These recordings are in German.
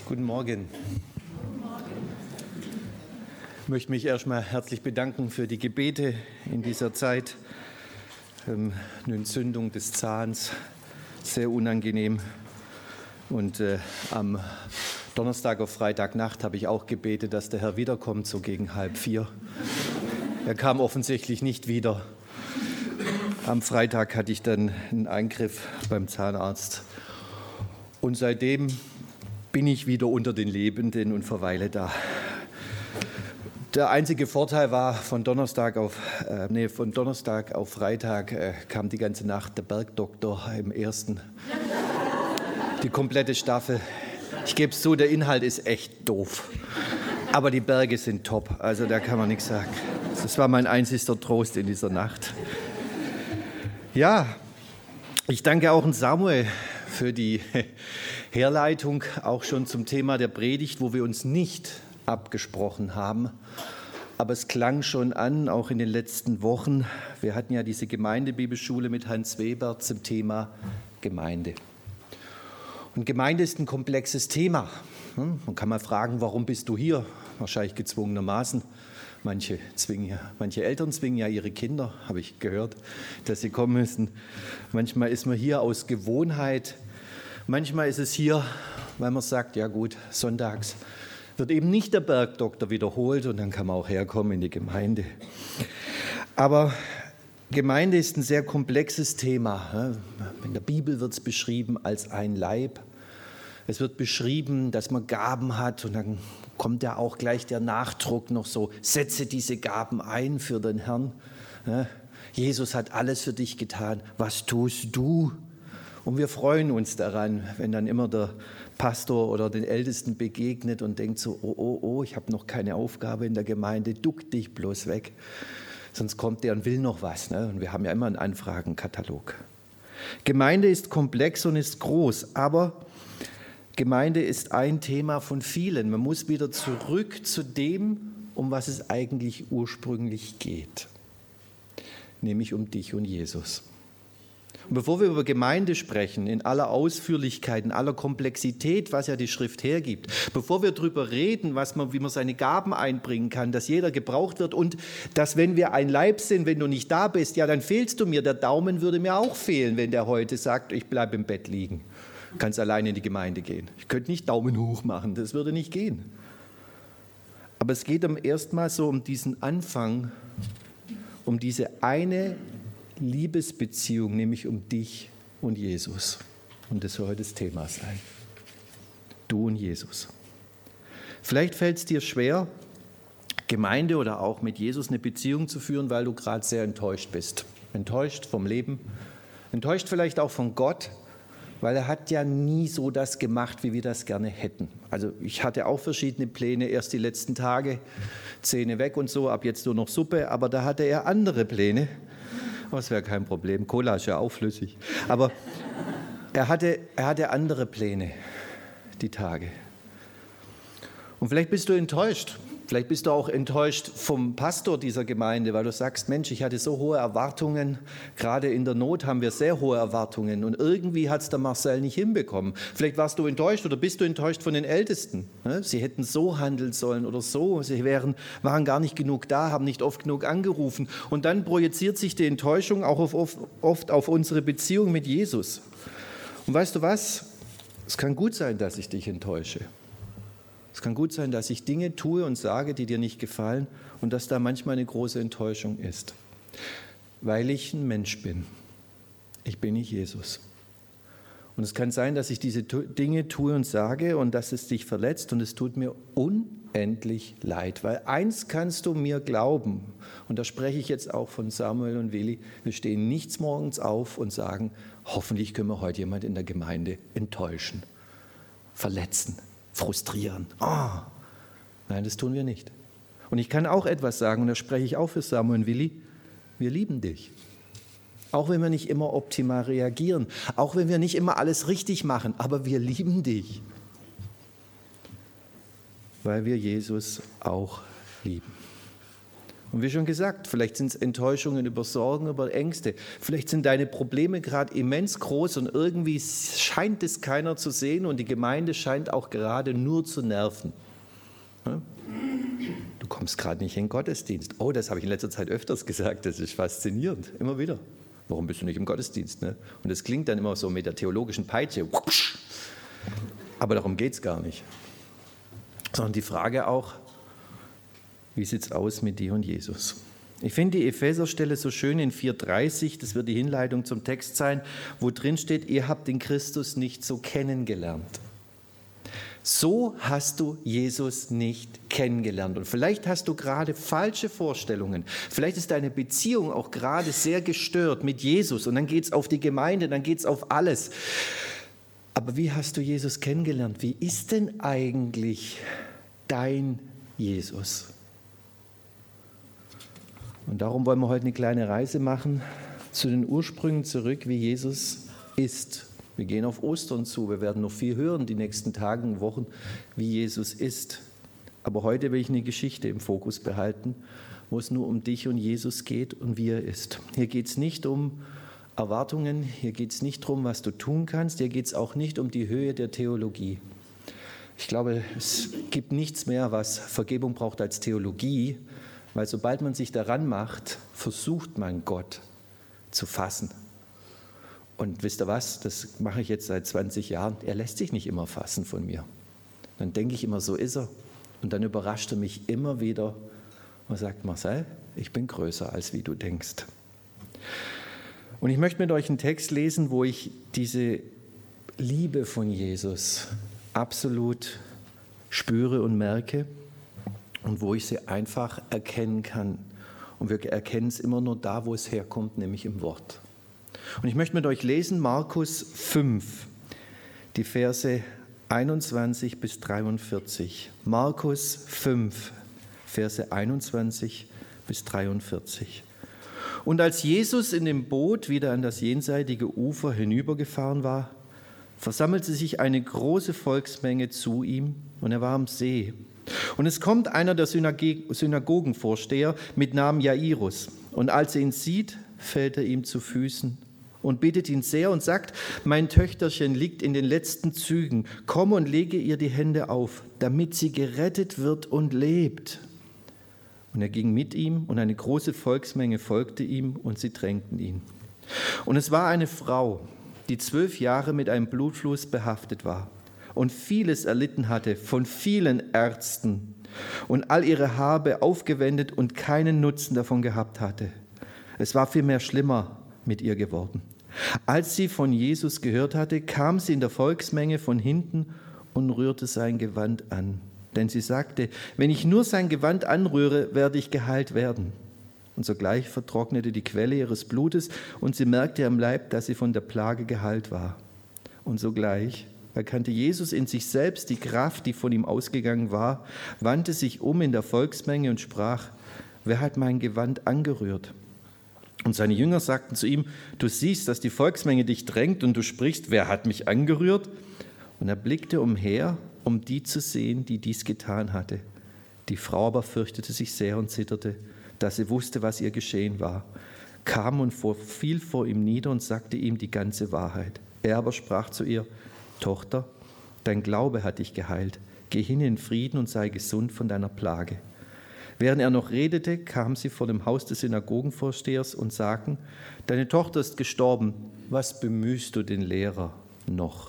Guten Morgen. Ich möchte mich erstmal herzlich bedanken für die Gebete in dieser Zeit. Eine Entzündung des Zahns, sehr unangenehm. Und am Donnerstag auf Freitagnacht habe ich auch gebetet, dass der Herr wiederkommt, so gegen 3:30. Er kam offensichtlich nicht wieder. Am Freitag hatte ich dann einen Eingriff beim Zahnarzt. Und seitdem bin ich wieder unter den Lebenden und verweile da. Der einzige Vorteil war, von Donnerstag auf Freitag kam die ganze Nacht der Bergdoktor im ersten. Die komplette Staffel. Ich gebe es zu, der Inhalt ist echt doof. Aber die Berge sind top, also da kann man nichts sagen. Das war mein einzigster Trost in dieser Nacht. Ja, ich danke auch Samuel für die Herleitung, auch schon zum Thema der Predigt, wo wir uns nicht abgesprochen haben. Aber es klang schon an, auch in den letzten Wochen. Wir hatten ja diese Gemeindebibelschule mit Hans Weber zum Thema Gemeinde. Und Gemeinde ist ein komplexes Thema. Man kann mal fragen, warum bist du hier? Wahrscheinlich gezwungenermaßen. Manche Eltern zwingen ja ihre Kinder, habe ich gehört, dass sie kommen müssen. Manchmal ist man hier aus Gewohnheit. Manchmal ist es hier, weil man sagt, ja gut, sonntags wird eben nicht der Bergdoktor wiederholt und dann kann man auch herkommen in die Gemeinde. Aber Gemeinde ist ein sehr komplexes Thema. In der Bibel wird es beschrieben als ein Leib. Es wird beschrieben, dass man Gaben hat und dann kommt ja auch gleich der Nachdruck noch so, setze diese Gaben ein für den Herrn. Jesus hat alles für dich getan. Was tust du? Und wir freuen uns daran, wenn dann immer der Pastor oder den Ältesten begegnet und denkt so, oh, ich habe noch keine Aufgabe in der Gemeinde, duck dich bloß weg. Sonst kommt der und will noch was. Und wir haben ja immer einen Anfragenkatalog. Gemeinde ist komplex und ist groß, aber Gemeinde ist ein Thema von vielen. Man muss wieder zurück zu dem, um was es eigentlich ursprünglich geht, nämlich um dich und Jesus. Und bevor wir über Gemeinde sprechen, in aller Ausführlichkeit, in aller Komplexität, was ja die Schrift hergibt, bevor wir darüber reden, wie man seine Gaben einbringen kann, dass jeder gebraucht wird und dass, wenn wir ein Leib sind, wenn du nicht da bist, ja, dann fehlst du mir. Der Daumen würde mir auch fehlen, wenn der heute sagt, ich bleibe im Bett liegen. Du kannst alleine in die Gemeinde gehen. Ich könnte nicht Daumen hoch machen, das würde nicht gehen. Aber es geht erstmal so um diesen Anfang, um diese eine Liebesbeziehung, nämlich um dich und Jesus. Und das soll heute das Thema sein. Du und Jesus. Vielleicht fällt es dir schwer, Gemeinde oder auch mit Jesus eine Beziehung zu führen, weil du gerade sehr enttäuscht bist. Enttäuscht vom Leben, enttäuscht vielleicht auch von Gott, weil er hat ja nie so das gemacht, wie wir das gerne hätten. Also ich hatte auch verschiedene Pläne, erst die letzten Tage, Zähne weg und so, ab jetzt nur noch Suppe, aber da hatte er andere Pläne. Das wäre kein Problem, Cola ist ja auch flüssig. Aber er hatte andere Pläne, die Tage. Und vielleicht bist du enttäuscht. Vielleicht bist du auch enttäuscht vom Pastor dieser Gemeinde, weil du sagst, Mensch, ich hatte so hohe Erwartungen. Gerade in der Not haben wir sehr hohe Erwartungen. Und irgendwie hat es der Marcel nicht hinbekommen. Vielleicht warst du enttäuscht oder bist du enttäuscht von den Ältesten. Sie hätten so handeln sollen oder so. Sie waren gar nicht genug da, haben nicht oft genug angerufen. Und dann projiziert sich die Enttäuschung auch oft auf unsere Beziehung mit Jesus. Und weißt du was? Es kann gut sein, dass ich dich enttäusche. Es kann gut sein, dass ich Dinge tue und sage, die dir nicht gefallen und dass da manchmal eine große Enttäuschung ist, weil ich ein Mensch bin. Ich bin nicht Jesus. Und es kann sein, dass ich diese Dinge tue und sage und dass es dich verletzt und es tut mir unendlich leid, weil eins kannst du mir glauben, und da spreche ich jetzt auch von Samuel und Willi, wir stehen nichts morgens auf und sagen, hoffentlich können wir heute jemand in der Gemeinde enttäuschen, verletzen. Frustrieren. Nein, das tun wir nicht. Und ich kann auch etwas sagen, und da spreche ich auch für Samuel und Willi, wir lieben dich. Auch wenn wir nicht immer optimal reagieren, auch wenn wir nicht immer alles richtig machen, aber wir lieben dich. Weil wir Jesus auch lieben. Und wie schon gesagt, vielleicht sind es Enttäuschungen über Sorgen, über Ängste. Vielleicht sind deine Probleme gerade immens groß und irgendwie scheint es keiner zu sehen und die Gemeinde scheint auch gerade nur zu nerven. Du kommst gerade nicht in den Gottesdienst. Oh, das habe ich in letzter Zeit öfters gesagt, das ist faszinierend, immer wieder. Warum bist du nicht im Gottesdienst? Ne? Und das klingt dann immer so mit der theologischen Peitsche. Aber darum geht es gar nicht. Sondern die Frage auch, wie sieht es aus mit dir und Jesus? Ich finde die Epheserstelle so schön in 4,30, das wird die Hinleitung zum Text sein, wo drin steht, ihr habt den Christus nicht so kennengelernt. So hast du Jesus nicht kennengelernt. Und vielleicht hast du gerade falsche Vorstellungen. Vielleicht ist deine Beziehung auch gerade sehr gestört mit Jesus. Und dann geht es auf die Gemeinde, dann geht es auf alles. Aber wie hast du Jesus kennengelernt? Wie ist denn eigentlich dein Jesus? Und darum wollen wir heute eine kleine Reise machen zu den Ursprüngen zurück, wie Jesus ist. Wir gehen auf Ostern zu, wir werden noch viel hören die nächsten Tage und Wochen, wie Jesus ist. Aber heute will ich eine Geschichte im Fokus behalten, wo es nur um dich und Jesus geht und wie er ist. Hier geht es nicht um Erwartungen, hier geht es nicht darum, was du tun kannst, hier geht es auch nicht um die Höhe der Theologie. Ich glaube, es gibt nichts mehr, was Vergebung braucht als Theologie, weil sobald man sich daran macht, versucht man Gott zu fassen. Und wisst ihr was, das mache ich jetzt seit 20 Jahren, er lässt sich nicht immer fassen von mir. Dann denke ich immer, so ist er. Und dann überrascht er mich immer wieder und sagt, Marcel, ich bin größer, als wie du denkst. Und ich möchte mit euch einen Text lesen, wo ich diese Liebe von Jesus absolut spüre und merke. Und wo ich sie einfach erkennen kann. Und wir erkennen es immer nur da, wo es herkommt, nämlich im Wort. Und ich möchte mit euch lesen Markus 5, die Verse 21 bis 43. Markus 5, Verse 21 bis 43. Und als Jesus in dem Boot wieder an das jenseitige Ufer hinübergefahren war, versammelte sich eine große Volksmenge zu ihm und er war am See. Und es kommt einer der Synagogenvorsteher mit Namen Jairus. Und als er ihn sieht, fällt er ihm zu Füßen und bittet ihn sehr und sagt, mein Töchterchen liegt in den letzten Zügen. Komm und lege ihr die Hände auf, damit sie gerettet wird und lebt. Und er ging mit ihm und eine große Volksmenge folgte ihm und sie drängten ihn. Und es war eine Frau, die 12 Jahre mit einem Blutfluss behaftet war und vieles erlitten hatte von vielen Ärzten und all ihre Habe aufgewendet und keinen Nutzen davon gehabt hatte. Es war vielmehr schlimmer mit ihr geworden. Als sie von Jesus gehört hatte, kam sie in der Volksmenge von hinten und rührte sein Gewand an. Denn sie sagte, wenn ich nur sein Gewand anrühre, werde ich geheilt werden. Und sogleich vertrocknete die Quelle ihres Blutes und sie merkte am Leib, dass sie von der Plage geheilt war. Und sogleich erkannte Jesus in sich selbst die Kraft, die von ihm ausgegangen war, wandte sich um in der Volksmenge und sprach, wer hat mein Gewand angerührt? Und seine Jünger sagten zu ihm, du siehst, dass die Volksmenge dich drängt und du sprichst, wer hat mich angerührt? Und er blickte umher, um die zu sehen, die dies getan hatte. Die Frau aber fürchtete sich sehr und zitterte, dass sie wusste, was ihr geschehen war, kam und fiel vor ihm nieder und sagte ihm die ganze Wahrheit. Er aber sprach zu ihr, Tochter, dein Glaube hat dich geheilt. Geh hin in Frieden und sei gesund von deiner Plage. Während er noch redete, kam sie vor dem Haus des Synagogenvorstehers und sagten, deine Tochter ist gestorben, was bemühst du den Lehrer noch?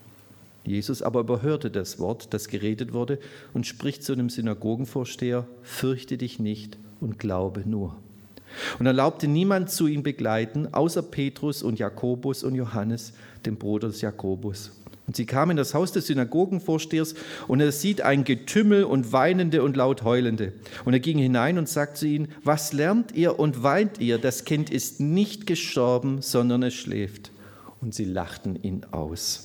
Jesus aber überhörte das Wort, das geredet wurde, und spricht zu dem Synagogenvorsteher, fürchte dich nicht und glaube nur. Und erlaubte niemand zu ihm begleiten, außer Petrus und Jakobus und Johannes, dem Bruder des Jakobus. Und sie kamen in das Haus des Synagogenvorstehers und er sieht ein Getümmel und Weinende und laut Heulende. Und er ging hinein und sagte zu ihnen, was lärmt ihr und weint ihr? Das Kind ist nicht gestorben, sondern es schläft. Und sie lachten ihn aus.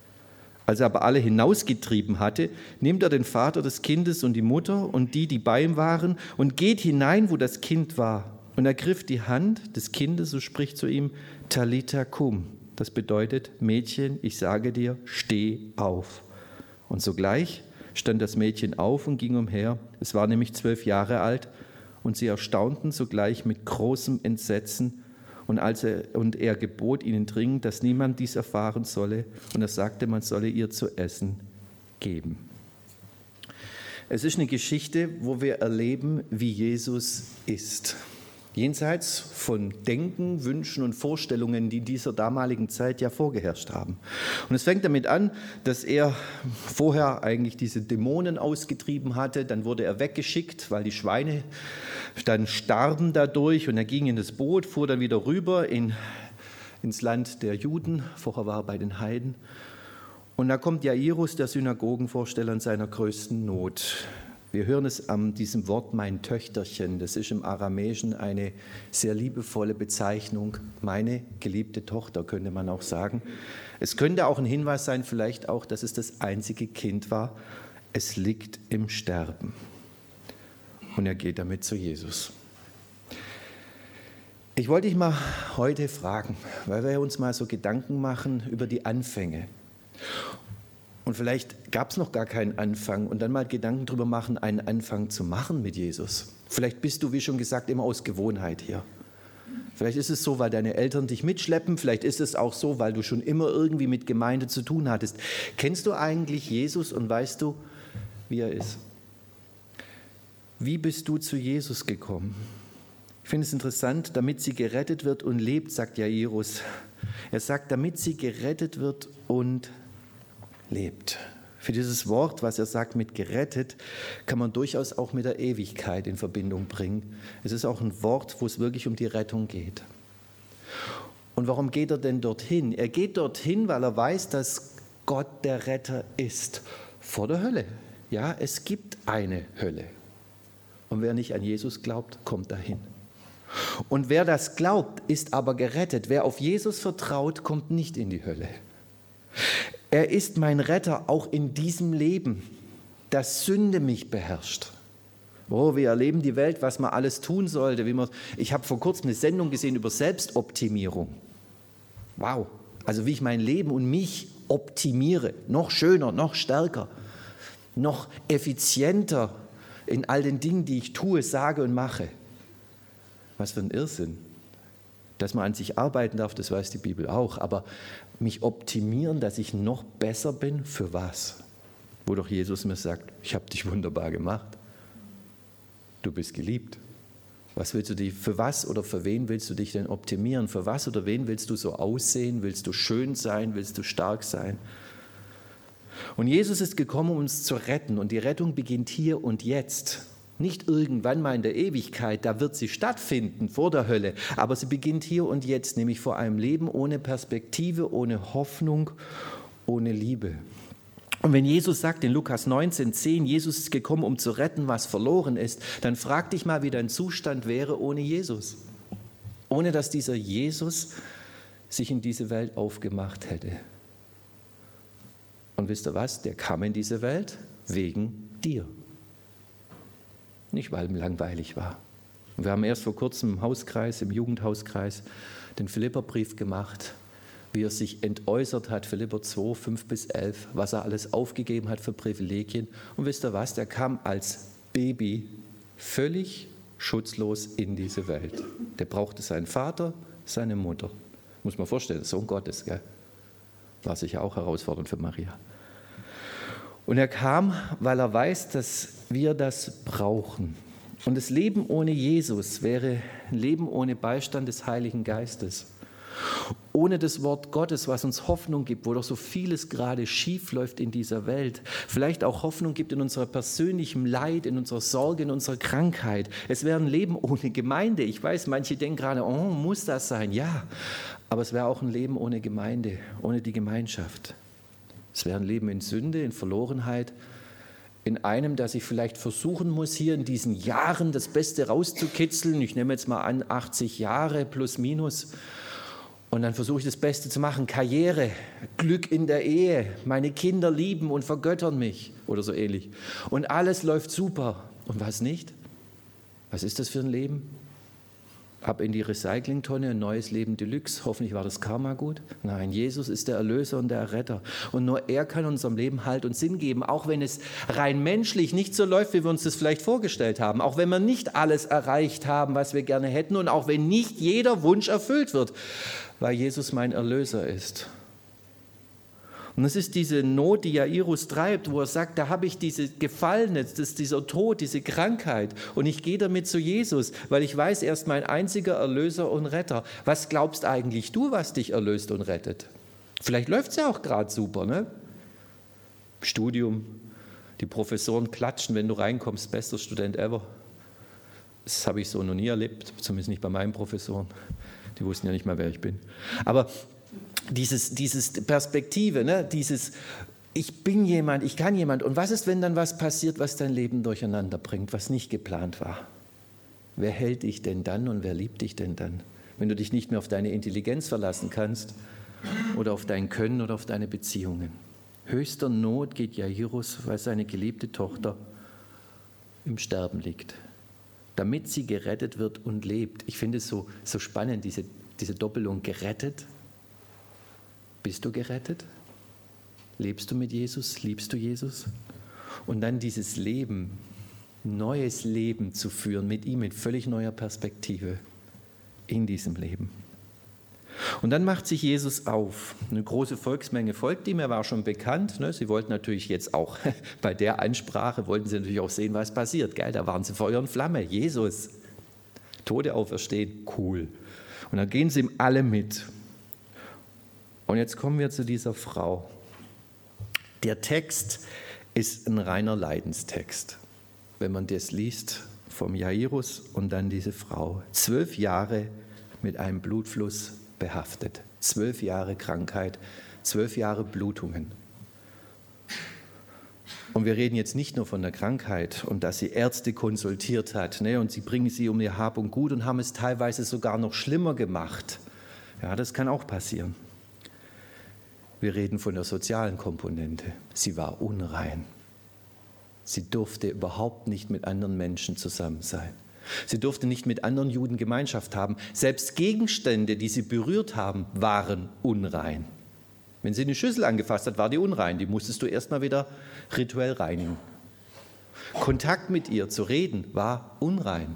Als er aber alle hinausgetrieben hatte, nimmt er den Vater des Kindes und die Mutter und die bei ihm waren und geht hinein, wo das Kind war. Und er griff die Hand des Kindes und spricht zu ihm, Talitha cum. Das bedeutet, Mädchen, ich sage dir, steh auf. Und sogleich stand das Mädchen auf und ging umher. Es war nämlich 12 Jahre alt und sie erstaunten sogleich mit großem Entsetzen. Und er gebot ihnen dringend, dass niemand dies erfahren solle. Und er sagte, man solle ihr zu essen geben. Es ist eine Geschichte, wo wir erleben, wie Jesus ist. Jenseits von Denken, Wünschen und Vorstellungen, die in dieser damaligen Zeit ja vorgeherrscht haben. Und es fängt damit an, dass er vorher eigentlich diese Dämonen ausgetrieben hatte. Dann wurde er weggeschickt, weil die Schweine dann starben dadurch. Und er ging in das Boot, fuhr dann wieder rüber ins Land der Juden. Vorher war er bei den Heiden. Und da kommt Jairus, der Synagogenvorsteller, in seiner größten Not. Wir hören es an diesem Wort, mein Töchterchen. Das ist im Aramäischen eine sehr liebevolle Bezeichnung. Meine geliebte Tochter, könnte man auch sagen. Es könnte auch ein Hinweis sein, vielleicht auch, dass es das einzige Kind war. Es liegt im Sterben. Und er geht damit zu Jesus. Ich wollte dich mal heute fragen, weil wir uns mal so Gedanken machen über die Anfänge. Und vielleicht gab es noch gar keinen Anfang und dann mal Gedanken darüber machen, einen Anfang zu machen mit Jesus. Vielleicht bist du, wie schon gesagt, immer aus Gewohnheit hier. Vielleicht ist es so, weil deine Eltern dich mitschleppen. Vielleicht ist es auch so, weil du schon immer irgendwie mit Gemeinde zu tun hattest. Kennst du eigentlich Jesus und weißt du, wie er ist? Wie bist du zu Jesus gekommen? Ich finde es interessant, damit sie gerettet wird und lebt, sagt Jairus. Er sagt, damit sie gerettet wird und lebt. Für dieses Wort, was er sagt mit gerettet, kann man durchaus auch mit der Ewigkeit in Verbindung bringen. Es ist auch ein Wort, wo es wirklich um die Rettung geht. Und warum geht er denn dorthin? Er geht dorthin, weil er weiß, dass Gott der Retter ist. Vor der Hölle. Ja, es gibt eine Hölle. Und wer nicht an Jesus glaubt, kommt dahin. Und wer das glaubt, ist aber gerettet. Wer auf Jesus vertraut, kommt nicht in die Hölle. Er ist mein Retter auch in diesem Leben, das Sünde mich beherrscht. Oh, wir erleben die Welt, was man alles tun sollte. Ich habe vor kurzem eine Sendung gesehen über Selbstoptimierung. Wow, also wie ich mein Leben und mich optimiere. Noch schöner, noch stärker, noch effizienter in all den Dingen, die ich tue, sage und mache. Was für ein Irrsinn. Dass man an sich arbeiten darf, das weiß die Bibel auch. Aber mich optimieren, dass ich noch besser bin, für was? Wo doch Jesus mir sagt, ich habe dich wunderbar gemacht. Du bist geliebt. Für was oder für wen willst du dich denn optimieren? Für was oder wen willst du so aussehen? Willst du schön sein? Willst du stark sein? Und Jesus ist gekommen, um uns zu retten. Und die Rettung beginnt hier und jetzt. Nicht irgendwann mal in der Ewigkeit, da wird sie stattfinden, vor der Hölle. Aber sie beginnt hier und jetzt, nämlich vor einem Leben ohne Perspektive, ohne Hoffnung, ohne Liebe. Und wenn Jesus sagt in Lukas 19,10, Jesus ist gekommen, um zu retten, was verloren ist, dann frag dich mal, wie dein Zustand wäre ohne Jesus. Ohne dass dieser Jesus sich in diese Welt aufgemacht hätte. Und wisst ihr was? Der kam in diese Welt wegen dir. Nicht, weil ihm langweilig war. Und wir haben erst vor kurzem im Hauskreis, im Jugendhauskreis, den Philipperbrief gemacht, wie er sich entäußert hat, Philipper 2, 5-11, was er alles aufgegeben hat für Privilegien. Und wisst ihr was? Der kam als Baby völlig schutzlos in diese Welt. Der brauchte seinen Vater, seine Mutter. Muss man vorstellen, Sohn Gottes, gell? War sicher auch herausfordernd für Maria. Und er kam, weil er weiß, dass wir das brauchen. Und das Leben ohne Jesus wäre ein Leben ohne Beistand des Heiligen Geistes. Ohne das Wort Gottes, was uns Hoffnung gibt, wo doch so vieles gerade schief läuft in dieser Welt. Vielleicht auch Hoffnung gibt in unserer persönlichen Leid, in unserer Sorge, in unserer Krankheit. Es wäre ein Leben ohne Gemeinde. Ich weiß, manche denken gerade, oh, muss das sein? Ja, aber es wäre auch ein Leben ohne Gemeinde, ohne die Gemeinschaft. Es wäre ein Leben in Sünde, in Verlorenheit, in einem, das ich vielleicht versuchen muss, hier in diesen Jahren das Beste rauszukitzeln. Ich nehme jetzt mal an, 80 Jahre plus minus. Und dann versuche ich das Beste zu machen. Karriere, Glück in der Ehe, meine Kinder lieben und vergöttern mich oder so ähnlich. Und alles läuft super. Und was nicht? Was ist das für ein Leben? ab in die Recyclingtonne, ein neues Leben Deluxe. Hoffentlich war das Karma gut. Nein, Jesus ist der Erlöser und der Erretter. Und nur er kann unserem Leben Halt und Sinn geben, auch wenn es rein menschlich nicht so läuft, wie wir uns das vielleicht vorgestellt haben. Auch wenn wir nicht alles erreicht haben, was wir gerne hätten und auch wenn nicht jeder Wunsch erfüllt wird, weil Jesus mein Erlöser ist. Und es ist diese Not, die Jairus treibt, wo er sagt, da habe ich diese Gefallene, das ist dieser Tod, diese Krankheit und ich gehe damit zu Jesus, weil ich weiß, er ist mein einziger Erlöser und Retter. Was glaubst eigentlich du, was dich erlöst und rettet? Vielleicht läuft es ja auch gerade super, ne? Studium, die Professoren klatschen, wenn du reinkommst, bester Student ever. Das habe ich so noch nie erlebt, zumindest nicht bei meinen Professoren. Die wussten ja nicht mal, wer ich bin. Aber dieses Perspektive, ne? Dieses ich bin jemand, ich kann jemand. Und was ist, wenn dann was passiert, was dein Leben durcheinander bringt, was nicht geplant war? Wer hält dich denn dann und wer liebt dich denn dann? Wenn du dich nicht mehr auf deine Intelligenz verlassen kannst oder auf dein Können oder auf deine Beziehungen. Höchster Not geht Jairus, weil seine geliebte Tochter im Sterben liegt, damit sie gerettet wird und lebt. Ich finde es so spannend, diese Doppelung gerettet. Bist du gerettet? Lebst du mit Jesus? Liebst du Jesus? Und dann dieses Leben, neues Leben zu führen mit ihm in völlig neuer Perspektive in diesem Leben. Und dann macht sich Jesus auf. Eine große Volksmenge folgt ihm, er war schon bekannt. Ne? Sie wollten natürlich jetzt auch, bei der Ansprache wollten sie natürlich auch sehen, was passiert. Gell? Da waren sie Feuer und Flamme. Jesus, Tote auferstehen, cool. Und dann gehen sie ihm alle mit. Und jetzt kommen wir zu dieser Frau. Der Text ist ein reiner Leidenstext, wenn man das liest vom Jairus und dann diese Frau. 12 Jahre mit einem Blutfluss behaftet, 12 Jahre Krankheit, 12 Jahre Blutungen. Und wir reden jetzt nicht nur von der Krankheit und dass sie Ärzte konsultiert hat, ne, und sie bringen sie um ihr Hab und Gut und haben es teilweise sogar noch schlimmer gemacht. Ja, das kann auch passieren. Wir reden von der sozialen Komponente. Sie war unrein. Sie durfte überhaupt nicht mit anderen Menschen zusammen sein. Sie durfte nicht mit anderen Juden Gemeinschaft haben. Selbst Gegenstände, die sie berührt haben, waren unrein. Wenn sie eine Schüssel angefasst hat, war die unrein. Die musstest du erstmal wieder rituell reinigen. Kontakt mit ihr zu reden war unrein.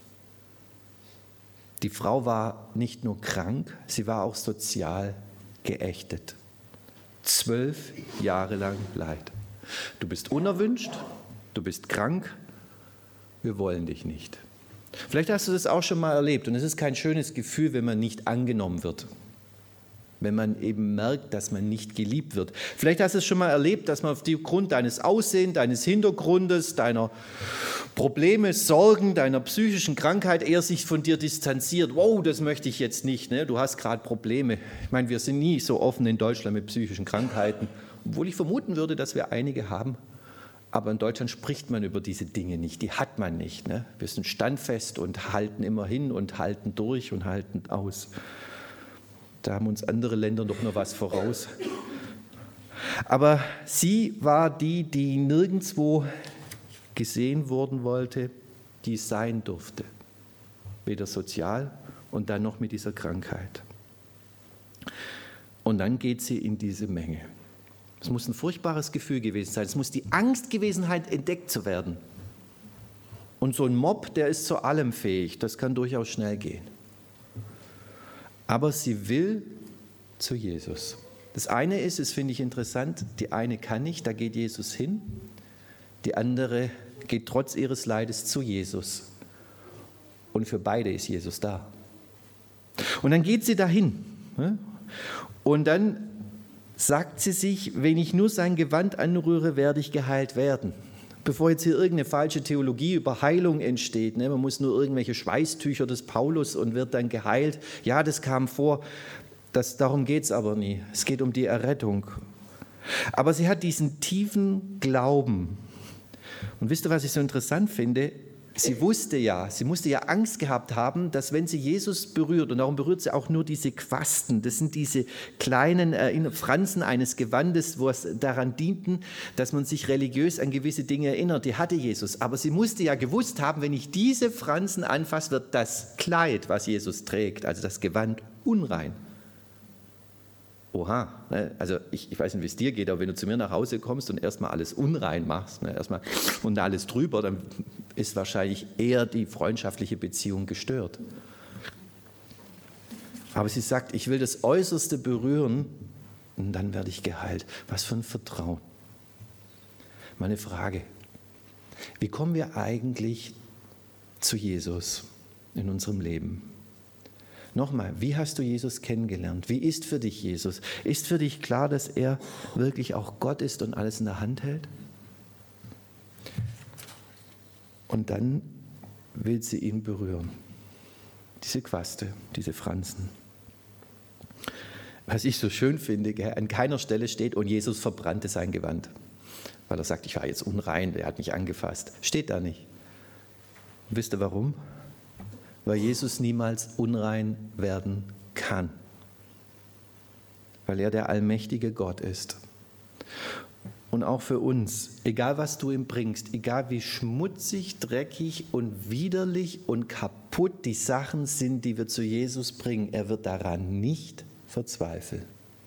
Die Frau war nicht nur krank, sie war auch sozial geächtet. 12 Jahre lang Leid. Du bist unerwünscht, du bist krank, wir wollen dich nicht. Vielleicht hast du das auch schon mal erlebt und es ist kein schönes Gefühl, wenn man nicht angenommen wird. Wenn man eben merkt, dass man nicht geliebt wird. Vielleicht hast du es schon mal erlebt, dass man aufgrund deines Aussehens, deines Hintergrundes, deiner Probleme, Sorgen, deiner psychischen Krankheit eher sich von dir distanziert. Wow, das möchte ich jetzt nicht, ne? Du hast gerade Probleme. Ich meine, wir sind nie so offen in Deutschland mit psychischen Krankheiten, obwohl ich vermuten würde, dass wir einige haben. Aber in Deutschland spricht man über diese Dinge nicht, die hat man nicht. Ne? Wir sind standfest und halten immer hin und halten durch und halten aus. Da haben uns andere Länder doch noch was voraus. Aber sie war die nirgendwo gesehen worden wollte, die es sein durfte. Weder sozial und dann noch mit dieser Krankheit. Und dann geht sie in diese Menge. Es muss ein furchtbares Gefühl gewesen sein. Es muss die Angst gewesen sein, entdeckt zu werden. Und so ein Mob, der ist zu allem fähig. Das kann durchaus schnell gehen. Aber sie will zu Jesus. Das eine ist, das finde ich interessant, die eine kann nicht, da geht Jesus hin. Die andere geht trotz ihres Leides zu Jesus. Und für beide ist Jesus da. Und dann geht sie dahin. Und dann sagt sie sich, wenn ich nur sein Gewand anrühre, werde ich geheilt werden. Bevor jetzt hier irgendeine falsche Theologie über Heilung entsteht, ne, man muss nur irgendwelche Schweißtücher des Paulus und wird dann geheilt. Ja, das kam vor, darum geht es aber nie. Es geht um die Errettung. Aber sie hat diesen tiefen Glauben. Und wisst ihr, was ich so interessant finde? Sie musste ja Angst gehabt haben, dass wenn sie Jesus berührt, und darum berührt sie auch nur diese Quasten, das sind diese kleinen Fransen eines Gewandes, wo es daran dienten, dass man sich religiös an gewisse Dinge erinnert, die hatte Jesus. Aber sie musste ja gewusst haben, wenn ich diese Fransen anfasse, wird das Kleid, was Jesus trägt, also das Gewand, unrein. Oha, also ich weiß nicht, wie es dir geht, aber wenn du zu mir nach Hause kommst und erstmal alles unrein machst, erstmal und alles drüber, dann ist wahrscheinlich eher die freundschaftliche Beziehung gestört. Aber sie sagt, ich will das Äußerste berühren und dann werde ich geheilt. Was für ein Vertrauen. Meine Frage, wie kommen wir eigentlich zu Jesus in unserem Leben? Nochmal, wie hast du Jesus kennengelernt? Wie ist für dich Jesus? Ist für dich klar, dass er wirklich auch Gott ist und alles in der Hand hält? Und dann will sie ihn berühren. Diese Quaste, diese Fransen. Was ich so schön finde, an keiner Stelle steht, und Jesus verbrannte sein Gewand. Weil er sagt, ich war jetzt unrein, der hat mich angefasst. Steht da nicht. Und wisst ihr warum? Weil Jesus niemals unrein werden kann. Weil er der allmächtige Gott ist. Und auch für uns, egal was du ihm bringst, egal wie schmutzig, dreckig und widerlich und kaputt die Sachen sind, die wir zu Jesus bringen, er wird daran nicht verzweifeln.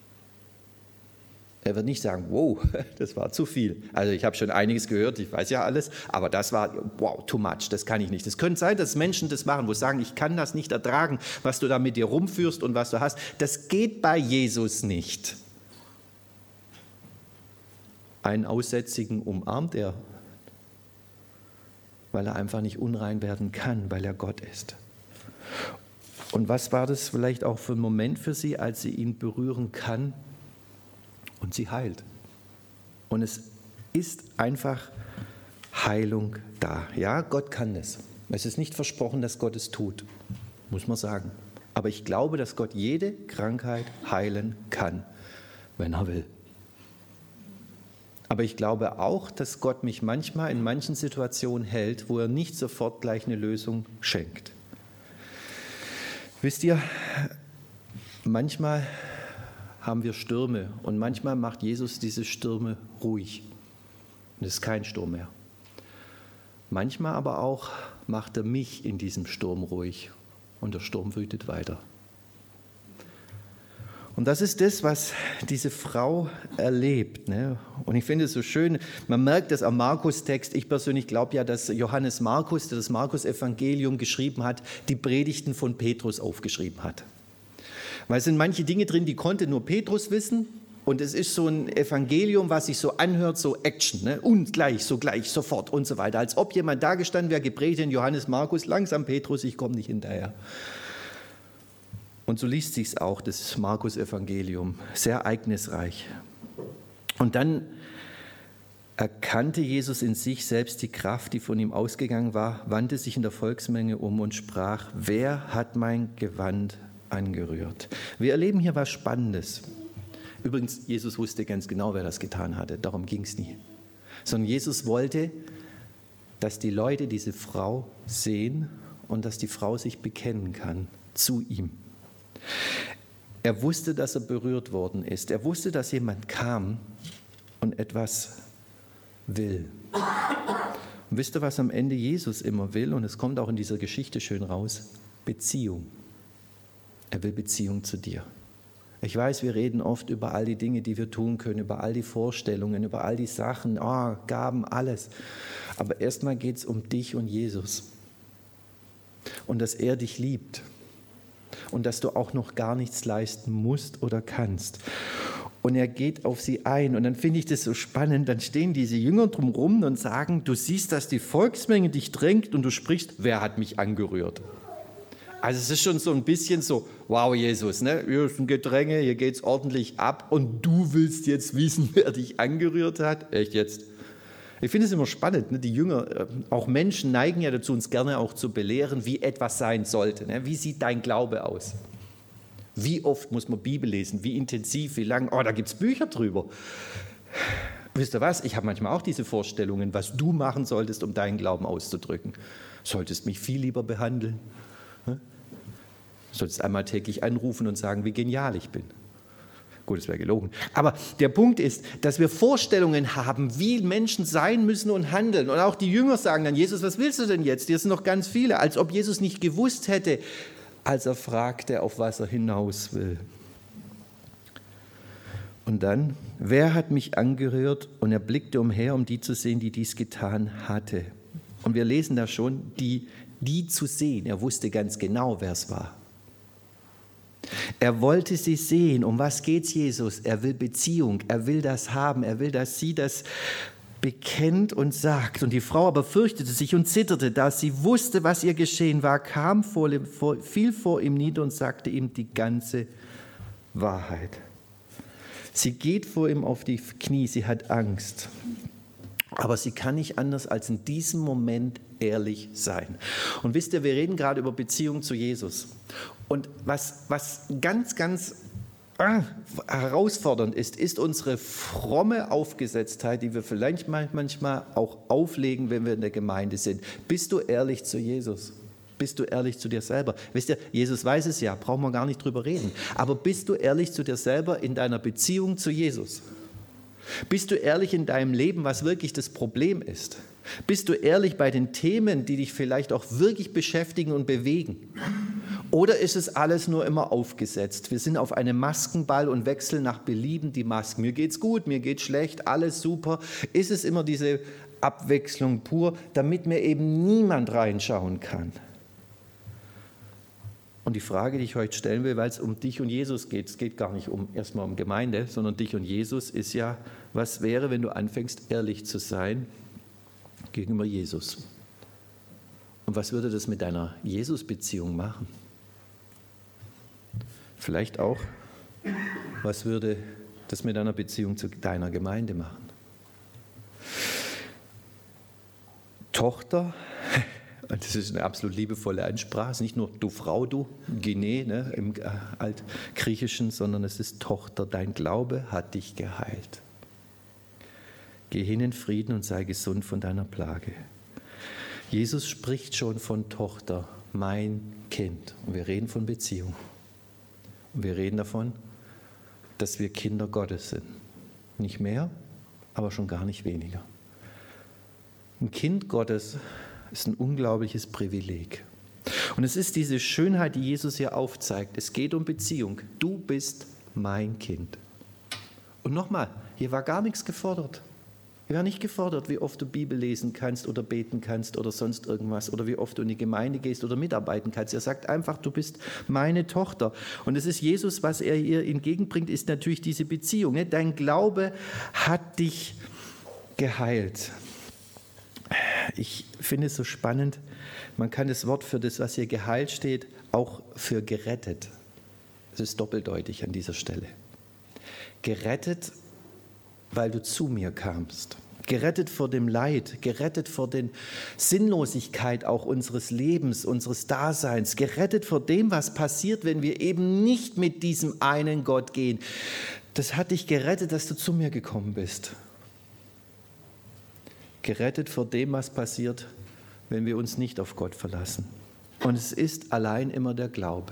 Er wird nicht sagen, wow, das war zu viel. Also ich habe schon einiges gehört, ich weiß ja alles, aber das war, wow, too much, das kann ich nicht. Es könnte sein, dass Menschen das machen, wo sie sagen, ich kann das nicht ertragen, was du da mit dir rumführst und was du hast. Das geht bei Jesus nicht. Einen Aussätzigen umarmt er, weil er einfach nicht unrein werden kann, weil er Gott ist. Und was war das vielleicht auch für ein Moment für sie, als sie ihn berühren kann? Und sie heilt. Und es ist einfach Heilung da. Ja, Gott kann es. Es ist nicht versprochen, dass Gott es tut, muss man sagen. Aber ich glaube, dass Gott jede Krankheit heilen kann, wenn er will. Aber ich glaube auch, dass Gott mich manchmal in manchen Situationen hält, wo er nicht sofort gleich eine Lösung schenkt. Wisst ihr, manchmal haben wir Stürme und manchmal macht Jesus diese Stürme ruhig. Und es ist kein Sturm mehr. Manchmal aber auch macht er mich in diesem Sturm ruhig und der Sturm wütet weiter. Und das ist das, was diese Frau erlebt. Ne? Und ich finde es so schön, man merkt das am Markus-Text. Ich persönlich glaube ja, dass Johannes Markus, der das Markus-Evangelium geschrieben hat, die Predigten von Petrus aufgeschrieben hat. Weil es sind manche Dinge drin, die konnte nur Petrus wissen. Und es ist so ein Evangelium, was sich so anhört, so Action, ne? Und gleich, sofort und so weiter. Als ob jemand da gestanden wäre, geprägt in Johannes Markus, langsam Petrus, ich komme nicht hinterher. Und so liest sich's auch, das Markus-Evangelium, sehr ereignisreich. Und dann erkannte Jesus in sich selbst die Kraft, die von ihm ausgegangen war, wandte sich in der Volksmenge um und sprach, wer hat mein Gewand angerührt? Wir erleben hier was Spannendes. Übrigens, Jesus wusste ganz genau, wer das getan hatte. Darum ging es nie. Sondern Jesus wollte, dass die Leute diese Frau sehen und dass die Frau sich bekennen kann zu ihm. Er wusste, dass er berührt worden ist. Er wusste, dass jemand kam und etwas will. Und wisst ihr, was am Ende Jesus immer will? Und es kommt auch in dieser Geschichte schön raus. Beziehung. Er will Beziehung zu dir. Ich weiß, wir reden oft über all die Dinge, die wir tun können, über all die Vorstellungen, über all die Sachen, Gaben, alles. Aber erstmal geht es um dich und Jesus. Und dass er dich liebt. Und dass du auch noch gar nichts leisten musst oder kannst. Und er geht auf sie ein. Und dann finde ich das so spannend. Dann stehen diese Jünger drumherum und sagen, du siehst, dass die Volksmenge dich drängt und du sprichst, wer hat mich angerührt? Also es ist schon so ein bisschen so, wow Jesus, ne? Hier ist ein Gedränge, hier geht es ordentlich ab und du willst jetzt wissen, wer dich angerührt hat? Echt jetzt? Ich finde es immer spannend, ne? Die Jünger, auch Menschen neigen ja dazu, uns gerne auch zu belehren, wie etwas sein sollte. Ne? Wie sieht dein Glaube aus? Wie oft muss man Bibel lesen? Wie intensiv, wie lang? Da gibt es Bücher drüber. Wisst ihr was? Ich habe manchmal auch diese Vorstellungen, was du machen solltest, um deinen Glauben auszudrücken. solltest mich viel lieber behandeln. Du solltest einmal täglich anrufen und sagen, wie genial ich bin. Gut, das wäre gelogen. Aber der Punkt ist, dass wir Vorstellungen haben, wie Menschen sein müssen und handeln. Und auch die Jünger sagen dann, Jesus, was willst du denn jetzt? Hier sind noch ganz viele. Als ob Jesus nicht gewusst hätte, als er fragte, auf was er hinaus will. Und dann, wer hat mich angerührt? Und er blickte umher, um die zu sehen, die dies getan hatte. Und wir lesen da schon, die zu sehen. Er wusste ganz genau, wer es war. Er wollte sie sehen. Um was geht's Jesus? Er will Beziehung. Er will das haben. Er will, dass sie das bekennt und sagt. Und die Frau aber fürchtete sich und zitterte, da sie wusste, was ihr geschehen war, fiel vor ihm nieder und sagte ihm die ganze Wahrheit. Sie geht vor ihm auf die Knie. Sie hat Angst. Aber sie kann nicht anders als in diesem Moment ehrlich sein. Und wisst ihr, wir reden gerade über Beziehung zu Jesus. Und was ganz, ganz herausfordernd ist unsere fromme Aufgesetztheit, die wir vielleicht manchmal auch auflegen, wenn wir in der Gemeinde sind. Bist du ehrlich zu Jesus? Bist du ehrlich zu dir selber? Wisst ihr, Jesus weiß es ja, brauchen wir gar nicht drüber reden. Aber bist du ehrlich zu dir selber in deiner Beziehung zu Jesus? Bist du ehrlich in deinem Leben, was wirklich das Problem ist? Bist du ehrlich bei den Themen, die dich vielleicht auch wirklich beschäftigen und bewegen? Oder ist es alles nur immer aufgesetzt? Wir sind auf einem Maskenball und wechseln nach Belieben die Masken. Mir geht's gut, mir geht's schlecht, alles super. Ist es immer diese Abwechslung pur, damit mir eben niemand reinschauen kann? Und die Frage, die ich heute stellen will, weil es um dich und Jesus geht, es geht gar nicht erstmal um Gemeinde, sondern dich und Jesus, ist ja, was wäre, wenn du anfängst, ehrlich zu sein gegenüber Jesus? Und was würde das mit deiner Jesus-Beziehung machen? Vielleicht auch, was würde das mit deiner Beziehung zu deiner Gemeinde machen? Tochter, und das ist eine absolut liebevolle Ansprache, nicht nur du Frau, du, Gine, ne, im Altgriechischen, sondern es ist Tochter, dein Glaube hat dich geheilt. Geh hin in Frieden und sei gesund von deiner Plage. Jesus spricht schon von Tochter, mein Kind. Und wir reden von Beziehung. Und wir reden davon, dass wir Kinder Gottes sind. Nicht mehr, aber schon gar nicht weniger. Ein Kind Gottes ist ein unglaubliches Privileg. Und es ist diese Schönheit, die Jesus hier aufzeigt. Es geht um Beziehung. Du bist mein Kind. Und nochmal, hier war gar nichts gefordert. Hier war nicht gefordert, wie oft du Bibel lesen kannst oder beten kannst oder sonst irgendwas oder wie oft du in die Gemeinde gehst oder mitarbeiten kannst. Er sagt einfach, du bist meine Tochter. Und es ist Jesus, was er ihr entgegenbringt, ist natürlich diese Beziehung. Ne? Dein Glaube hat dich geheilt. Ich finde es so spannend, man kann das Wort für das, was hier geheilt steht, auch für gerettet. Es ist doppeldeutig an dieser Stelle. Gerettet, weil du zu mir kamst. Gerettet vor dem Leid, gerettet vor der Sinnlosigkeit auch unseres Lebens, unseres Daseins, gerettet vor dem, was passiert, wenn wir eben nicht mit diesem einen Gott gehen. Das hat dich gerettet, dass du zu mir gekommen bist. Gerettet vor dem, was passiert, wenn wir uns nicht auf Gott verlassen. Und es ist allein immer der Glaube.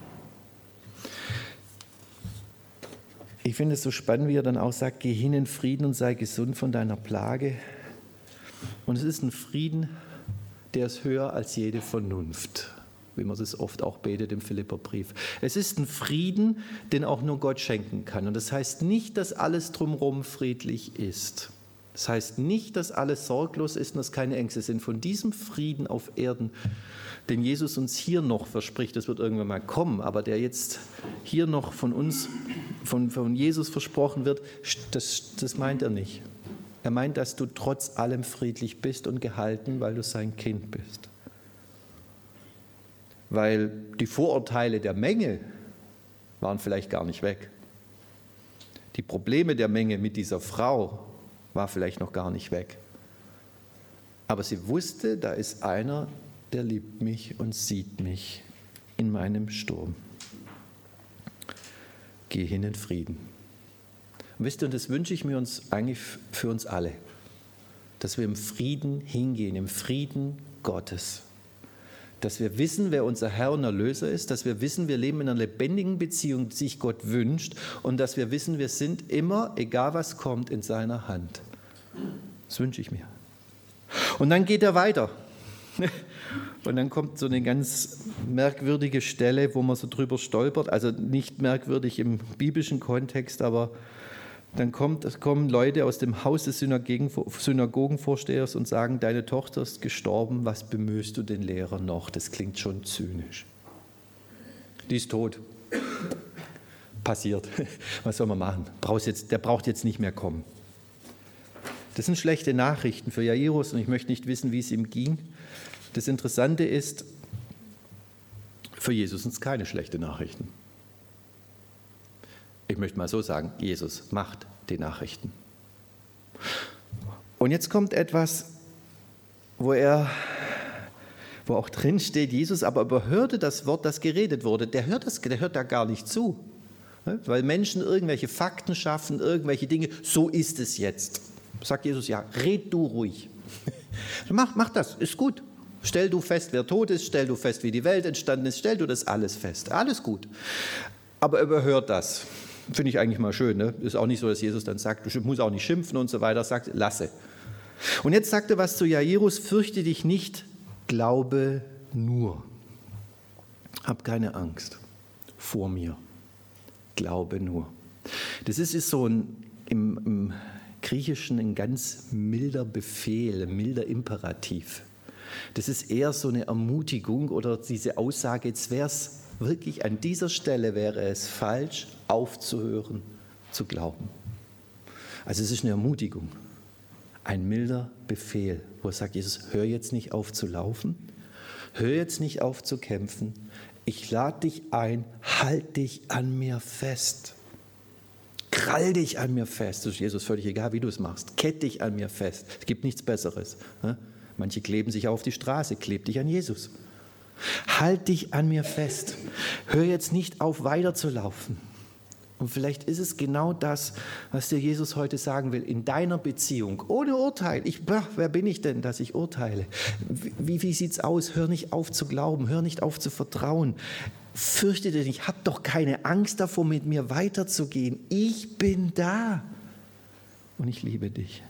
Ich finde es so spannend, wie er dann auch sagt, geh hin in Frieden und sei gesund von deiner Plage. Und es ist ein Frieden, der ist höher als jede Vernunft, wie man es oft auch betet im Philipperbrief. Es ist ein Frieden, den auch nur Gott schenken kann. Und das heißt nicht, dass alles drumherum friedlich ist. Das heißt nicht, dass alles sorglos ist und dass keine Ängste sind. Von diesem Frieden auf Erden, den Jesus uns hier noch verspricht, das wird irgendwann mal kommen, aber der jetzt hier noch von uns, von Jesus versprochen wird, das meint er nicht. Er meint, dass du trotz allem friedlich bist und gehalten, weil du sein Kind bist. Weil die Vorurteile der Menge waren vielleicht gar nicht weg. Die Probleme der Menge mit dieser Frau war vielleicht noch gar nicht weg. Aber sie wusste, da ist einer, der liebt mich und sieht mich in meinem Sturm. Geh hin in Frieden. Und wisst ihr, und das wünsche ich mir uns eigentlich für uns alle, dass wir im Frieden hingehen, im Frieden Gottes. dass wir wissen, wer unser Herr und Erlöser ist, dass wir wissen, wir leben in einer lebendigen Beziehung, die sich Gott wünscht und dass wir wissen, wir sind immer, egal was kommt, in seiner Hand. Das wünsche ich mir. Und dann geht er weiter. Und dann kommt so eine ganz merkwürdige Stelle, wo man so drüber stolpert, also nicht merkwürdig im biblischen Kontext, aber dann kommen Leute aus dem Haus des Synagogenvorstehers und sagen, deine Tochter ist gestorben, was bemühst du den Lehrer noch? Das klingt schon zynisch. Die ist tot. Passiert. Was soll man machen? Der braucht jetzt nicht mehr kommen. Das sind schlechte Nachrichten für Jairus und ich möchte nicht wissen, wie es ihm ging. Das Interessante ist, für Jesus sind es keine schlechten Nachrichten. Ich möchte mal so sagen, Jesus macht die Nachrichten. Und jetzt kommt etwas, wo auch drin steht, Jesus aber überhörte das Wort, das geredet wurde. Der hört da gar nicht zu. Weil Menschen irgendwelche Fakten schaffen, irgendwelche Dinge, so ist es jetzt. Sagt Jesus, ja, red du ruhig. Mach das, ist gut. Stell du fest, wer tot ist, stell du fest, wie die Welt entstanden ist, stell du das alles fest. Alles gut. Aber er überhört das. Finde ich eigentlich mal schön. Ne? Ist auch nicht so, dass Jesus dann sagt, du musst auch nicht schimpfen und so weiter. Sagt, lasse. Und jetzt sagt er was zu Jairus, fürchte dich nicht, glaube nur. Hab keine Angst vor mir. Glaube nur. Das ist so im Griechischen ein ganz milder Befehl, ein milder Imperativ. Das ist eher so eine Ermutigung oder diese Aussage, jetzt wäre es wirklich, an dieser Stelle wäre es falsch, aufzuhören, zu glauben. Also es ist eine Ermutigung, ein milder Befehl, wo er sagt, Jesus, hör jetzt nicht auf zu laufen, hör jetzt nicht auf zu kämpfen, ich lade dich ein, halt dich an mir fest. Krall dich an mir fest. Das ist Jesus völlig egal, wie du es machst. Kett dich an mir fest. Es gibt nichts Besseres. Manche kleben sich auf die Straße. Kleb dich an Jesus. Halt dich an mir fest. Hör jetzt nicht auf, weiterzulaufen. Und vielleicht ist es genau das, was dir Jesus heute sagen will, in deiner Beziehung, ohne Urteil. Wer bin ich denn, dass ich urteile? Wie sieht es aus? Hör nicht auf zu glauben, hör nicht auf zu vertrauen. Fürchte dich nicht, hab doch keine Angst davor, mit mir weiterzugehen. Ich bin da und ich liebe dich.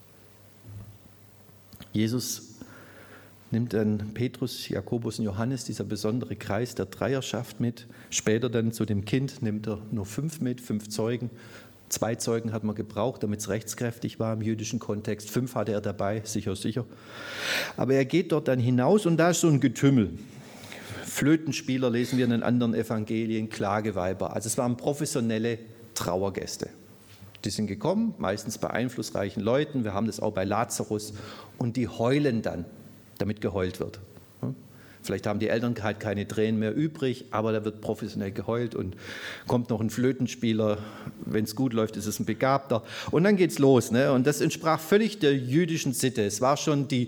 Jesus nimmt dann Petrus, Jakobus und Johannes, dieser besondere Kreis der Dreierschaft mit. Später dann zu dem Kind nimmt er nur 5 mit, 5 Zeugen. 2 Zeugen hat man gebraucht, damit es rechtskräftig war im jüdischen Kontext. 5 hatte er dabei, sicher. Aber er geht dort dann hinaus und da ist so ein Getümmel. Flötenspieler lesen wir in den anderen Evangelien, Klageweiber. Also es waren professionelle Trauergäste. Die sind gekommen, meistens bei einflussreichen Leuten. Wir haben das auch bei Lazarus. Und die heulen dann, damit geheult wird. Vielleicht haben die Eltern halt keine Tränen mehr übrig, aber da wird professionell geheult und kommt noch ein Flötenspieler. Wenn es gut läuft, ist es ein Begabter. Und dann geht's los. Ne? Und das entsprach völlig der jüdischen Sitte. Es war schon die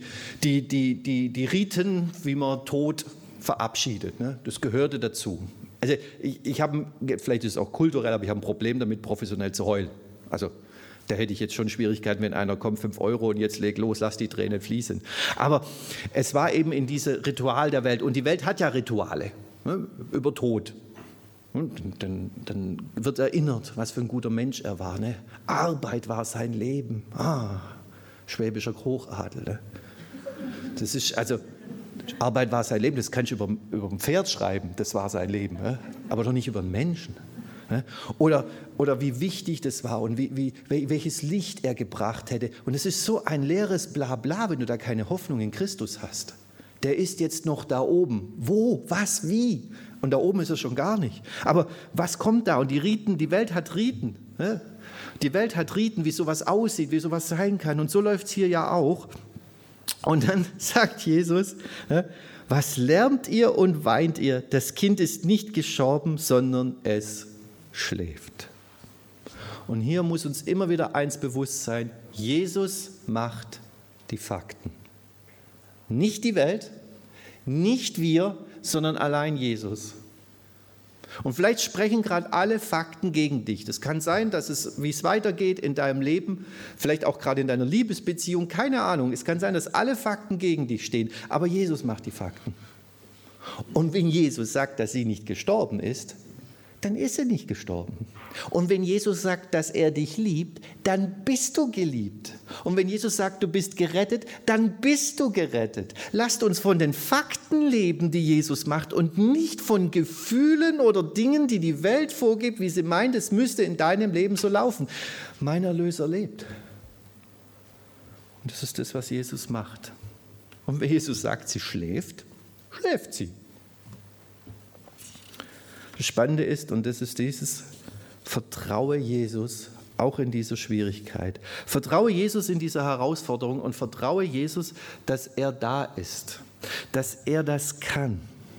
Riten, wie man Tod verabschiedet. Ne? Das gehörte dazu. Also ich habe, vielleicht ist es auch kulturell, aber ich habe ein Problem damit, professionell zu heulen. Also da hätte ich jetzt schon Schwierigkeiten, wenn einer kommt, 5 Euro und jetzt leg los, lass die Tränen fließen. Aber es war eben in diesem Ritual der Welt. Und die Welt hat ja Rituale, ne, über Tod. Und dann wird erinnert, was für ein guter Mensch er war. Ne? Arbeit war sein Leben. Schwäbischer Hochadel. Ne? Das ist, also, Arbeit war sein Leben, das kannst du über ein Pferd schreiben, das war sein Leben. Ne? Aber doch nicht über einen Menschen. Oder wie wichtig das war und welches Licht er gebracht hätte. Und es ist so ein leeres Blabla, wenn du da keine Hoffnung in Christus hast. Der ist jetzt noch da oben. Wo? Was? Wie? Und da oben ist er schon gar nicht. Aber was kommt da? Und die Riten, die Welt hat Riten. Die Welt hat Riten, wie sowas aussieht, wie sowas sein kann. Und so läuft es hier ja auch. Und dann sagt Jesus, was lärmt ihr und weint ihr? Das Kind ist nicht gestorben, sondern es schläft. Und hier muss uns immer wieder eins bewusst sein, Jesus macht die Fakten. Nicht die Welt, nicht wir, sondern allein Jesus. Und vielleicht sprechen gerade alle Fakten gegen dich. Das kann sein, dass es, wie es weitergeht in deinem Leben, vielleicht auch gerade in deiner Liebesbeziehung, keine Ahnung. Es kann sein, dass alle Fakten gegen dich stehen, aber Jesus macht die Fakten. Und wenn Jesus sagt, dass sie nicht gestorben ist, dann ist sie nicht gestorben. Und wenn Jesus sagt, dass er dich liebt, dann bist du geliebt. Und wenn Jesus sagt, du bist gerettet, dann bist du gerettet. Lasst uns von den Fakten leben, die Jesus macht und nicht von Gefühlen oder Dingen, die die Welt vorgibt, wie sie meint, es müsste in deinem Leben so laufen. Mein Erlöser lebt. Und das ist das, was Jesus macht. Und wenn Jesus sagt, sie schläft, schläft sie. Das Spannende ist, und das ist dieses, vertraue Jesus auch in dieser Schwierigkeit. Vertraue Jesus in dieser Herausforderung und vertraue Jesus, dass er da ist, dass er das kann.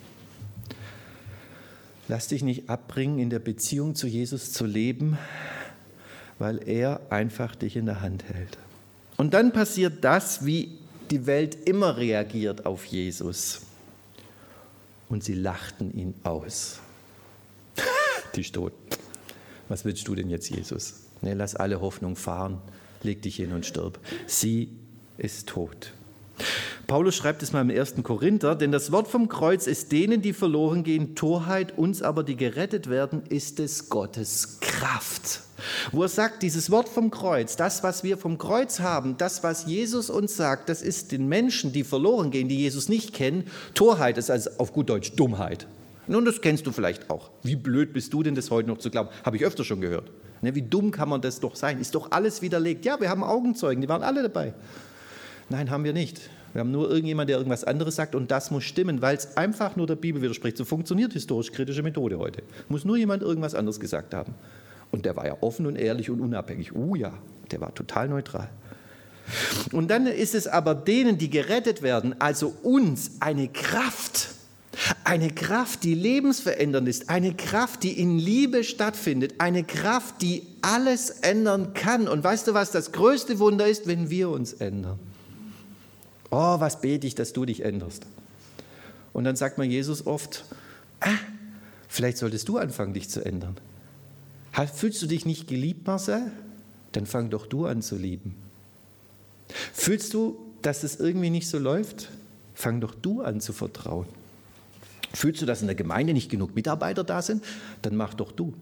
Lass dich nicht abbringen, in der Beziehung zu Jesus zu leben, weil er einfach dich in der Hand hält. Und dann passiert das, wie die Welt immer reagiert auf Jesus. Und sie lachten ihn aus. Die ist tot. Was willst du denn jetzt, Jesus? Nee, lass alle Hoffnung fahren, leg dich hin und stirb. Sie ist tot. Paulus schreibt es mal im 1. Korinther, denn das Wort vom Kreuz ist denen, die verloren gehen, Torheit, uns aber, die gerettet werden, ist es Gottes Kraft. Wo er sagt, dieses Wort vom Kreuz, das, was wir vom Kreuz haben, das, was Jesus uns sagt, das ist den Menschen, die verloren gehen, die Jesus nicht kennen, Torheit, ist also auf gut Deutsch Dummheit. Nun, das kennst du vielleicht auch. Wie blöd bist du denn, das heute noch zu glauben? Habe ich öfter schon gehört. Ne, wie dumm kann man das doch sein? Ist doch alles widerlegt. Ja, wir haben Augenzeugen, die waren alle dabei. Nein, haben wir nicht. Wir haben nur irgendjemand, der irgendwas anderes sagt und das muss stimmen, weil es einfach nur der Bibel widerspricht. So funktioniert historisch-kritische Methode heute. Muss nur jemand irgendwas anderes gesagt haben. Und der war ja offen und ehrlich und unabhängig. Ja, der war total neutral. Und dann ist es aber denen, die gerettet werden, also uns, eine Kraft, die lebensverändernd ist, eine Kraft, die in Liebe stattfindet, eine Kraft, die alles ändern kann. Und weißt du, was das größte Wunder ist, wenn wir uns ändern? Oh, was bete ich, dass du dich änderst. Und dann sagt man Jesus oft, vielleicht solltest du anfangen, dich zu ändern. Fühlst du dich nicht geliebt, Marcel? Dann fang doch du an zu lieben. Fühlst du, dass es irgendwie nicht so läuft? Fang doch du an zu vertrauen. Fühlst du, dass in der Gemeinde nicht genug Mitarbeiter da sind? Dann mach doch du.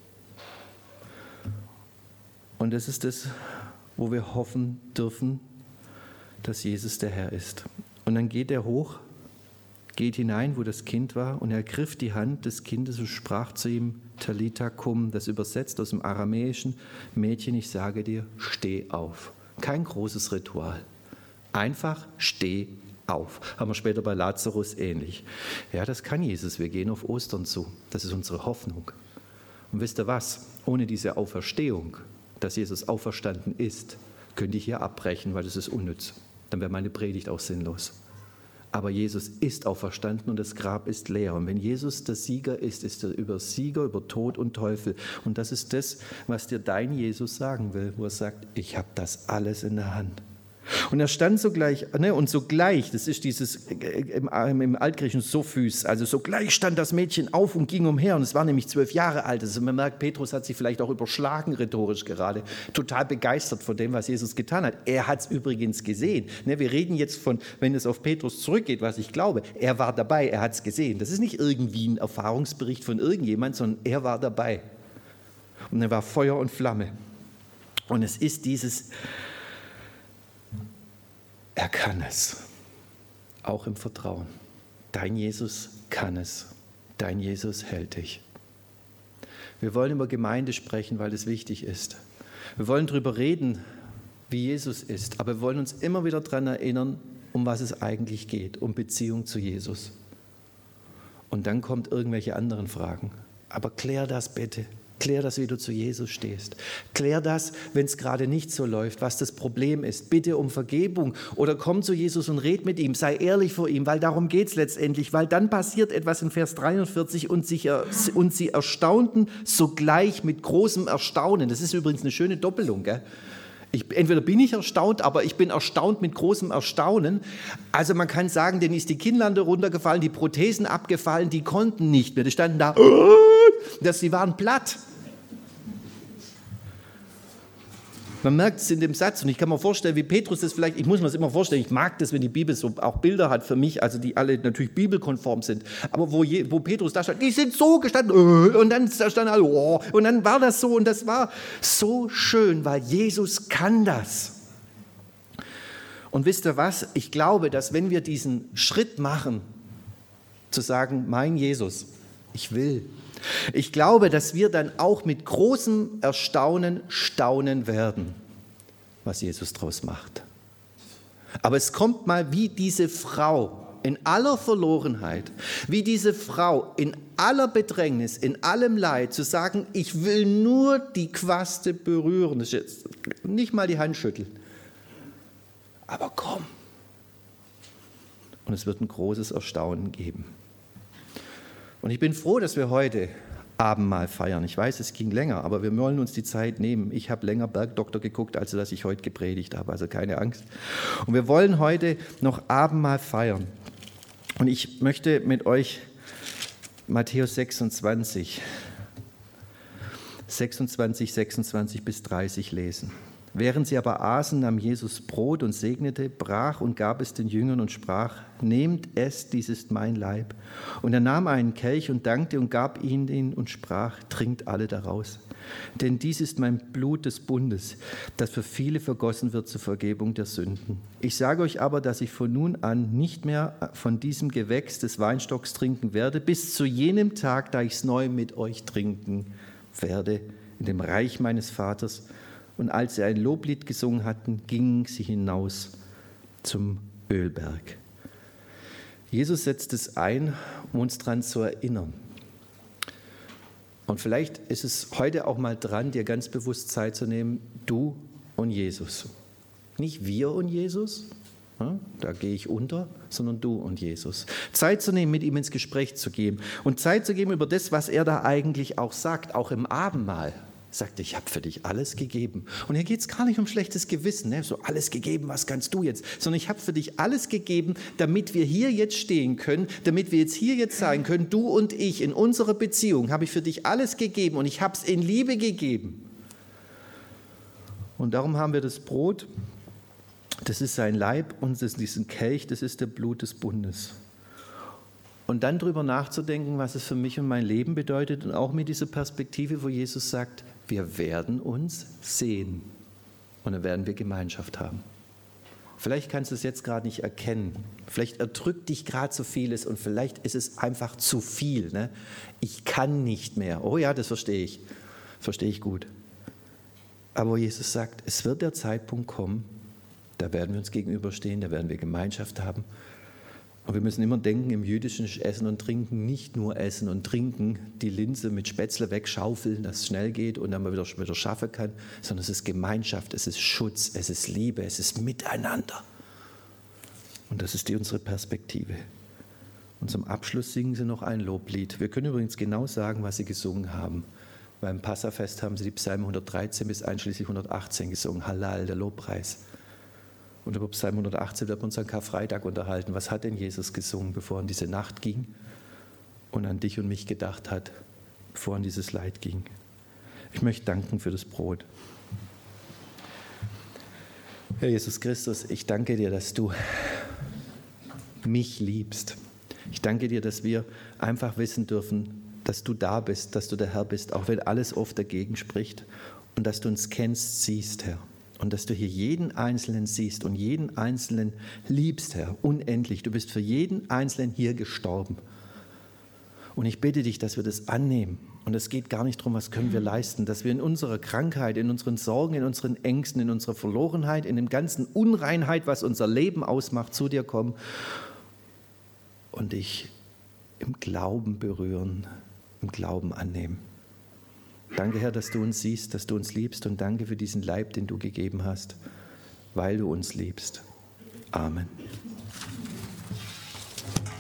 Und das ist das, wo wir hoffen dürfen, dass Jesus der Herr ist. Und dann geht er hoch, geht hinein, wo das Kind war, und er ergriff die Hand des Kindes und sprach zu ihm, Talitha kum, das übersetzt aus dem Aramäischen, Mädchen, ich sage dir, steh auf. Kein großes Ritual. Einfach steh auf. Haben wir später bei Lazarus ähnlich. Ja, das kann Jesus. Wir gehen auf Ostern zu. Das ist unsere Hoffnung. Und wisst ihr was? Ohne diese Auferstehung, dass Jesus auferstanden ist, könnte ich hier abbrechen, weil das ist unnütz. Dann wäre meine Predigt auch sinnlos. Aber Jesus ist auferstanden und das Grab ist leer. Und wenn Jesus der Sieger ist, ist er Sieger über Tod und Teufel. Und das ist das, was dir dein Jesus sagen will, wo er sagt, ich habe das alles in der Hand. Und er stand sogleich, und sogleich, das ist dieses im Altgriechischen Sophys, also sogleich stand das Mädchen auf und ging umher, und es war nämlich 12 Jahre alt. Also man merkt, Petrus hat sich vielleicht auch überschlagen rhetorisch gerade, total begeistert von dem, was Jesus getan hat. Er hat es übrigens gesehen. Wir reden jetzt von, wenn es auf Petrus zurückgeht, was ich glaube, er war dabei, er hat es gesehen. Das ist nicht irgendwie ein Erfahrungsbericht von irgendjemand, sondern er war dabei. Und er war Feuer und Flamme. Und es ist dieses... Er kann es, auch im Vertrauen. Dein Jesus kann es, dein Jesus hält dich. Wir wollen über Gemeinde sprechen, weil es wichtig ist. Wir wollen darüber reden, wie Jesus ist, aber wir wollen uns immer wieder daran erinnern, um was es eigentlich geht, um Beziehung zu Jesus. Und dann kommt irgendwelche anderen Fragen. Aber klär das bitte. Klär das, wie du zu Jesus stehst. Klär das, wenn es gerade nicht so läuft, was das Problem ist. Bitte um Vergebung oder komm zu Jesus und red mit ihm. Sei ehrlich vor ihm, weil darum geht es letztendlich. Weil dann passiert etwas in Vers 43 und sie erstaunten sogleich mit großem Erstaunen. Das ist übrigens eine schöne Doppelung, gell? Entweder bin ich erstaunt, aber ich bin erstaunt mit großem Erstaunen. Also man kann sagen, denen ist die Kinnlade runtergefallen, die Prothesen abgefallen, die konnten nicht mehr. Die standen da, sie waren platt. Man merkt es in dem Satz und ich kann mir vorstellen, wie Petrus das vielleicht, ich muss mir das immer vorstellen, ich mag das, wenn die Bibel so auch Bilder hat für mich, also die alle natürlich bibelkonform sind, aber wo Petrus da stand, die sind so gestanden und dann stand alle, oh, und dann war das so und das war so schön, weil Jesus kann das. Und wisst ihr was, ich glaube, dass wenn wir diesen Schritt machen, zu sagen, mein Jesus, ich will, ich glaube, dass wir dann auch mit großem Erstaunen staunen werden, was Jesus draus macht. Aber es kommt mal wie diese Frau in aller Verlorenheit, wie diese Frau in aller Bedrängnis, in allem Leid, zu sagen, ich will nur die Quaste berühren, das ist jetzt nicht mal die Hand schütteln, aber komm. Und es wird ein großes Erstaunen geben. Und ich bin froh, dass wir heute Abendmahl feiern. Ich weiß, es ging länger, aber wir wollen uns die Zeit nehmen. Ich habe länger Bergdoktor geguckt, als dass ich heute gepredigt habe, also keine Angst. Und wir wollen heute noch Abendmahl feiern. Und ich möchte mit euch Matthäus 26 bis 30 lesen. Während sie aber aßen, nahm Jesus Brot und segnete, brach und gab es den Jüngern und sprach, nehmt, esst, dies ist mein Leib. Und er nahm einen Kelch und dankte und gab ihn und sprach, trinkt alle daraus. Denn dies ist mein Blut des Bundes, das für viele vergossen wird zur Vergebung der Sünden. Ich sage euch aber, dass ich von nun an nicht mehr von diesem Gewächs des Weinstocks trinken werde, bis zu jenem Tag, da ich es neu mit euch trinken werde, in dem Reich meines Vaters. Und als sie ein Loblied gesungen hatten, gingen sie hinaus zum Ölberg. Jesus setzt es ein, um uns daran zu erinnern. Und vielleicht ist es heute auch mal dran, dir ganz bewusst Zeit zu nehmen, du und Jesus. Nicht wir und Jesus, da gehe ich unter, sondern du und Jesus. Zeit zu nehmen, mit ihm ins Gespräch zu gehen und Zeit zu geben über das, was er da eigentlich auch sagt, auch im Abendmahl. Sagte, ich habe für dich alles gegeben. Und hier geht es gar nicht um schlechtes Gewissen, ne? So alles gegeben, was kannst du jetzt? Sondern ich habe für dich alles gegeben, damit wir hier jetzt stehen können, damit wir jetzt hier jetzt sein können, du und ich, in unserer Beziehung habe ich für dich alles gegeben und ich habe es in Liebe gegeben. Und darum haben wir das Brot, das ist sein Leib und diesen Kelch, das ist der Blut des Bundes. Und dann darüber nachzudenken, was es für mich und mein Leben bedeutet und auch mit dieser Perspektive, wo Jesus sagt, wir werden uns sehen und dann werden wir Gemeinschaft haben. Vielleicht kannst du es jetzt gerade nicht erkennen, vielleicht erdrückt dich gerade so vieles und vielleicht ist es einfach zu viel. Ne? Ich kann nicht mehr. Oh ja, das verstehe ich gut. Aber Jesus sagt, es wird der Zeitpunkt kommen, da werden wir uns gegenüberstehen, da werden wir Gemeinschaft haben. Und wir müssen immer denken, im Jüdischen ist Essen und Trinken nicht nur Essen und Trinken, die Linse mit Spätzle wegschaufeln, dass es schnell geht und dann man wieder schaffen kann, sondern es ist Gemeinschaft, es ist Schutz, es ist Liebe, es ist Miteinander. Und das ist unsere Perspektive. Und zum Abschluss singen sie noch ein Loblied. Wir können übrigens genau sagen, was sie gesungen haben. Beim Passafest haben sie die Psalmen 113 bis einschließlich 118 gesungen, Halal, der Lobpreis. Und über Psalm 118 wird man uns an Karfreitag unterhalten. Was hat denn Jesus gesungen, bevor er in diese Nacht ging und an dich und mich gedacht hat, bevor er in dieses Leid ging? Ich möchte danken für das Brot. Herr Jesus Christus, ich danke dir, dass du mich liebst. Ich danke dir, dass wir einfach wissen dürfen, dass du da bist, dass du der Herr bist, auch wenn alles oft dagegen spricht und dass du uns kennst, siehst, Herr. Und dass du hier jeden Einzelnen siehst und jeden Einzelnen liebst, Herr, unendlich. Du bist für jeden Einzelnen hier gestorben. Und ich bitte dich, dass wir das annehmen. Und es geht gar nicht darum, was können wir leisten, dass wir in unserer Krankheit, in unseren Sorgen, in unseren Ängsten, in unserer Verlorenheit, in dem ganzen Unreinheit, was unser Leben ausmacht, zu dir kommen und dich im Glauben berühren, im Glauben annehmen. Danke, Herr, dass du uns siehst, dass du uns liebst und danke für diesen Leib, den du gegeben hast, weil du uns liebst. Amen.